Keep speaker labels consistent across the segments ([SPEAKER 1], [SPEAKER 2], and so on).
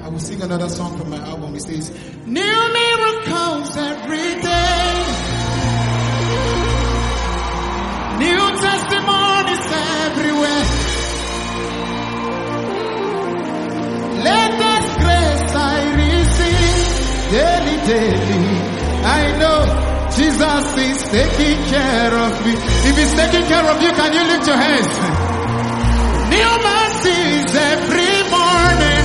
[SPEAKER 1] I will sing another song from my album. It says, new miracles every day, new testimonies everywhere. Latest grace I receive daily. I know Jesus is taking care of me. If he's taking care of you, can you lift your hands? New mercies every morning.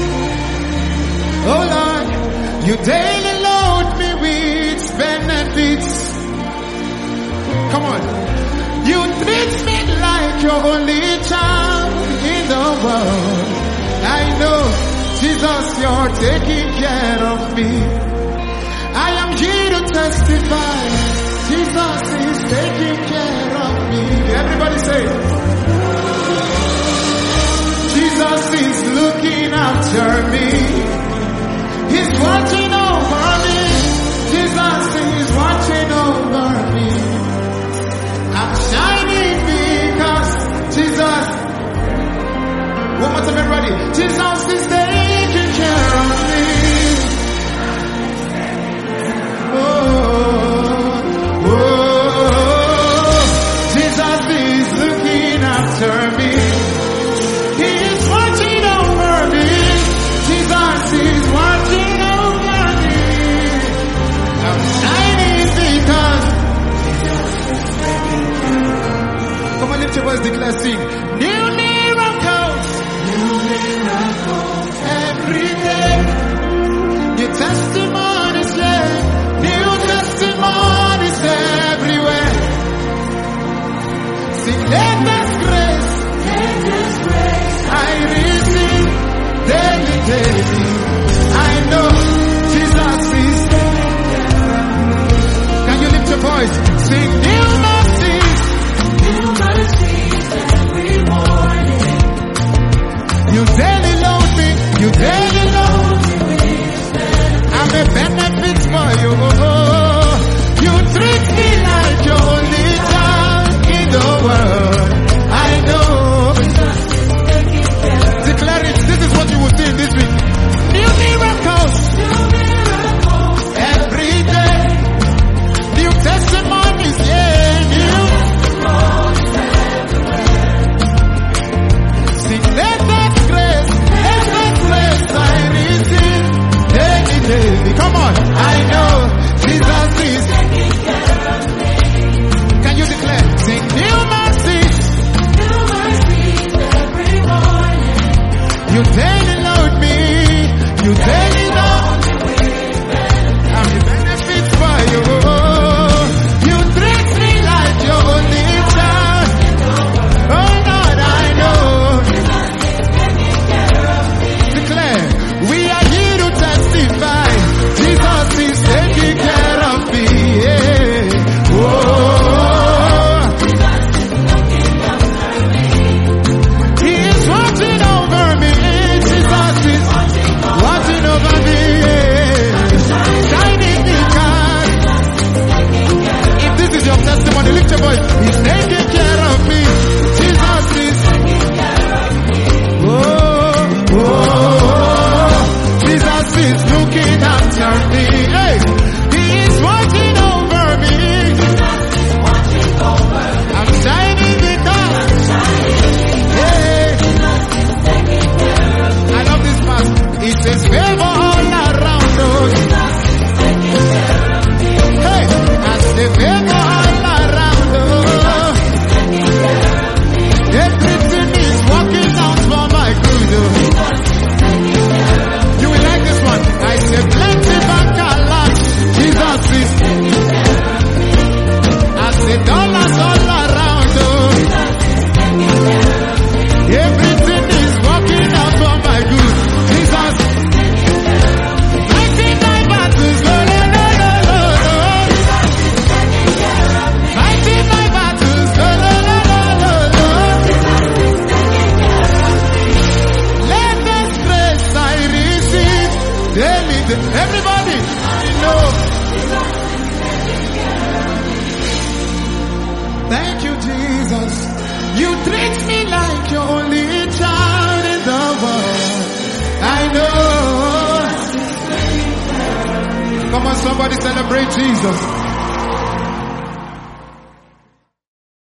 [SPEAKER 1] Oh Lord, you daily load me with benefits. Come on. You treat me like your only child in the world. I know, Jesus, you're taking care of me. I am here to testify. Jesus is taking care of me. Everybody say, Jesus is looking after me. He's watching over me. Jesus is watching over me. I'm shining because Jesus. One more time, everybody. Jesus is taking care of me. Oh, Jesus is looking after me. He is watching over me. Jesus is watching over me. I'm shining because come on, lift your voice, declare, sing. New miracles every day. New testimonies, yeah. New testimonies everywhere. Sing, latest grace I receive daily. I know Jesus is. Can you lift your voice? Sing, new mercies every morning. You daily load me. You daily load me with benefits. I'm a benefit for you. You treat me like your only child in the world. I know. Declare it. This is what you will see this week. New miracles every day. New testimonies, yeah, new. See, latest grace I receive daily. Come on, I know Jesus is taking care of me. Can you declare? Sing, new mercies every morning. You daily load me. You daily load me with benefits. I'm the benefits for you. You treat me like your only child. Oh Lord, I know. Declare, we are here to testify. Jesus is taking care of me. Yeah. Oh. He is watching over me. Jesus is watching over me. Shining because if this is your testimony, lift your voice. He's taking care of me. Jesus is taking care of me. Oh, Jesus is looking after me. Hey, He is watching over me. I'm shining because. Hey. I love this part. It says favor all around us. Hey, as the favor all around us. Everything is working out for my good. You will like this one. I say plenty back a lot. Jesus is. I say dollars all around us. Everything is working out for my good. Jesus. Fighting my battles, no, no, no, no, no, no. Fighting my battles, no, no, no, no, no, no. Latest grace I receive daily. Everybody, I know. Thank you, Jesus. You treat me like your only child in the world. I know. Come on, somebody celebrate Jesus.